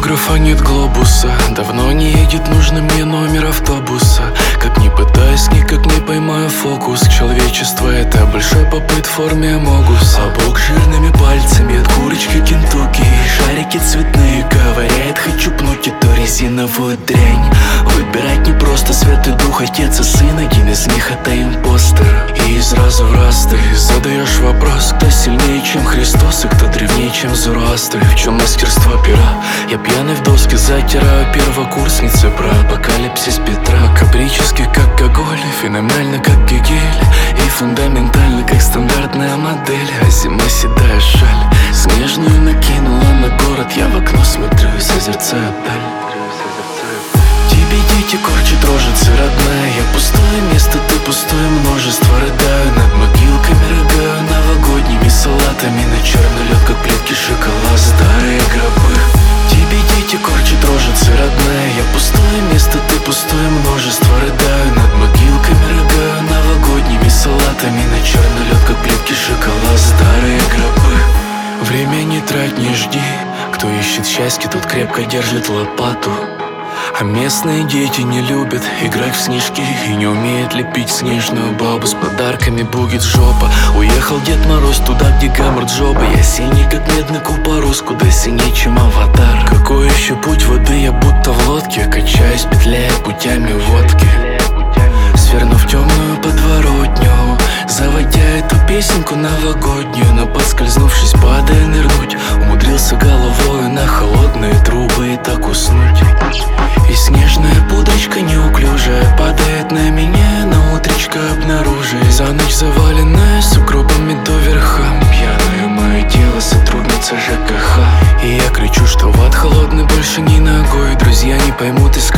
автографа, нет глобуса. Давно не едет нужный мне номер автобуса. Как ни пытаюсь, никак не поймаю фокус. Человечество — это большой попыт в форме амогуса. А Бог жирными пальцами от курочки Кентукки. Шарики цветные ковыряет, хочу пнуть эту резиновую дрянь. Выбирать не просто, Святой Дух, Отец и Сын. Один из них — это импостер. И сразу в раз ты задаешь вопрос: кто сильнее, чем Христос, и кто древнее, чем Зороастр? В чем мастерство пера? Я пьяный в доске затираю первокурсницы про апокалипсис Петра. Макабрически, как Гоголь, феноменально, как Гегель, и фундаментально, как стандартная модель. А зима седая шаль снежную накинула на город. Я в окно смотрю и созерцаю даль. Тебе дети корчат рожицы, родная. Я пустое место, ты пустое множество. Рыдаю над могилками, рыгаю новогодними салатами. На черный лед, как плитки шоколад, старые гробы. Тебе дети корчат рожицы, родная. Я пустое место, ты пустое множество. Рыдаю над могилками, рыгаю новогодними салатами. На черный лед, как плитки шоколад, старые гробы. Время не трать, не жди. Кто ищет счастье, тот крепко держит лопату. А местные дети не любят играть в снежки и не умеют лепить снежную бабу. С подарками будет жопа. Уехал Дед Мороз туда, где гаммер джоба. Я синий, как медный купорос, куда синее, чем аватар. Какой еще путь воды, я будто в лодке качаюсь, петляя путями водки. Свернув темную подворотню, заводя эту песенку новогоднюю. Но поскользнувшись, падая нырнуть, умудрился головой на холодные трубы и так уснуть. И снежная пудрочка неуклюжая падает на меня, на утречко обнаружив. За ночь заваленная сугробами до верха. Пьяное мое тело, сотрудница ЖКХ. И я кричу, что в ад холодный больше не ногой. Друзья не поймут, из